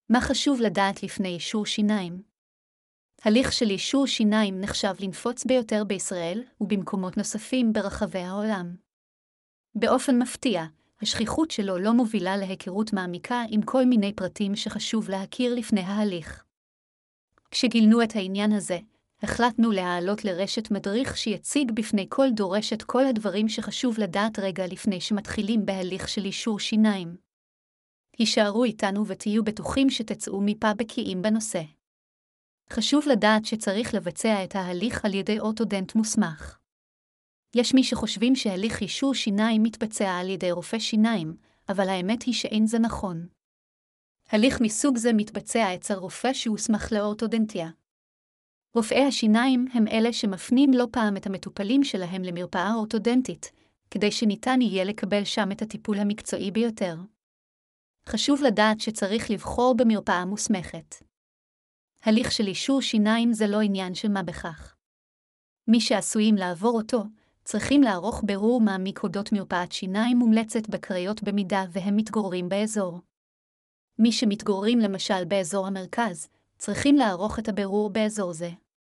מה חשוב לדעת לפני אישור שיניים? הליך של אישור שיניים נחשב לנפוץ ביותר בישראל ובמקומות נוספים ברחבי העולם. באופן מפתיע, השכיחות שלו לא מובילה להיכרות מעמיקה עם כל מיני פרטים שחשוב להכיר לפני ההליך. כשגילנו את העניין הזה, החלטנו להעלות לרשת מדריך שיציג בפני כל דורש את כל הדברים שחשוב לדעת רגע לפני שמתחילים בהליך של אישור שיניים. הישארו איתנו ותהיו בטוחים שתצאו מפה בקיאים בנושא. חשוב לדעת שצריך לבצע את ההליך על ידי אורתודנט מוסמך. יש מי שחושבים שהליך אישור שיניים מתבצע על ידי רופא שיניים, אבל האמת היא שאין זה נכון. הליך מסוג זה מתבצע אצל רופא שהוסמך לאורתודנטיה. רופאי השיניים הם אלה שמפנים לא פעם את המטופלים שלהם למרפאה אורתודנטית, כדי שניתן יהיה לקבל שם את הטיפול המקצועי ביותר. חשוב לדעת שצריך לבחור במרפאה מוסמכת. הליך של אישור שיניים זה לא עניין של מה בכך. מי שעשויים לעבור אותו, צריכים לערוך בירור מעמיק אודות מרפאת שיניים מומלצת בקריות במידה והם מתגוררים באזור. מי שמתגוררים למשל באזור המרכז, צריכים לערוך את הבירור באזור זה.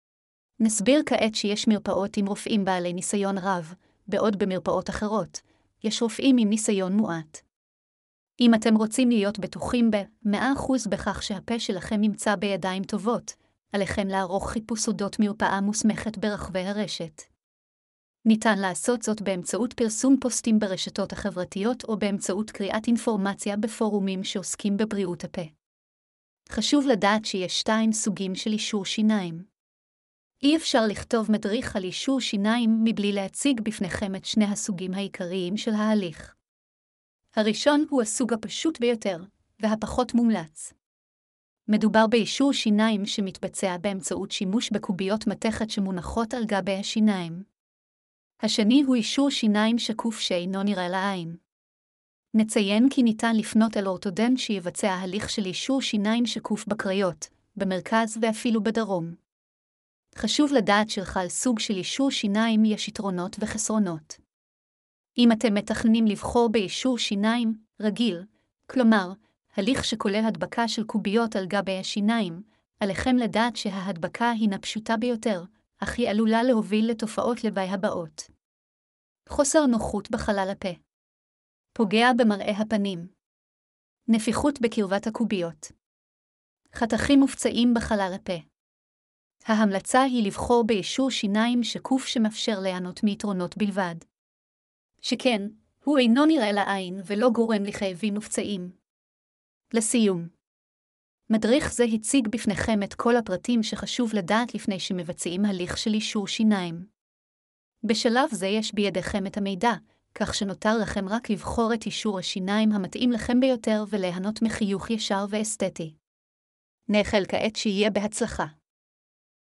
נסביר כעת שיש מרפאות עם רופאים בעלי ניסיון רב, בעוד במרפאות אחרות, יש רופאים עם ניסיון מועט. אם אתם רוצים להיות בטוחים ב-100% בכך שהפה שלכם נמצא בידיים טובות, עליכם לערוך חיפוש אודות מרפאה מוסמכת ברחבי הרשת. ניתן לעשות זאת באמצעות פרסום פוסטים ברשתות החברתיות או באמצעות קריאת אינפורמציה בפורומים שעוסקים בבריאות הפה. חשוב לדעת שיש 2 סוגים של אישור שיניים. אי אפשר לכתוב מדריך על אישור שיניים מבלי להציג בפניכם את 2 הסוגים העיקריים של ההליך. הראשון הוא הסוג הפשוט ביותר, והפחות מומלץ. מדובר באישור שיניים שמתבצע באמצעות שימוש בקוביות מתכת שמונחות על גבי השיניים. השני הוא אישור שיניים שקוף שאינו נראה לעין. נציין כי ניתן לפנות אל אורתודנט שיבצע הליך של אישור שיניים שקוף בקריות, במרכז ואפילו בדרום. חשוב לדעת שלכל סוג של אישור שיניים יש יתרונות וחסרונות. אם אתם מתכננים לבחור באישור שיניים רגיל, כלומר, הליך שכולל הדבקה של קוביות על גבי השיניים, עליכם לדעת שההדבקה הינה פשוטה ביותר, אך היא עלולה להוביל לתופעות לוואי הבאות. חוסר נוחות בחלל הפה. פוגע במראה הפנים. נפיחות בקרבת הקוביות. חתכים ופצעים בחלל הפה. ההמלצה היא לבחור באישור שיניים שקוף שמאפשר ליהנות מיתרונות בלבד. שכן, הוא אינו נראה לעין ולא גורם לכאבים ופצעים. לסיום. מדריך זה הציג בפניכם את כל הפרטים שחשוב לדעת לפני שמבצעים הליך של אישור שיניים. בשלב זה יש בידיכם את המידע, כך שנותר לכם רק לבחור את אישור השיניים המתאים לכם ביותר וליהנות מחיוך ישר ואסתטי. נאחל כעת שיהיה בהצלחה.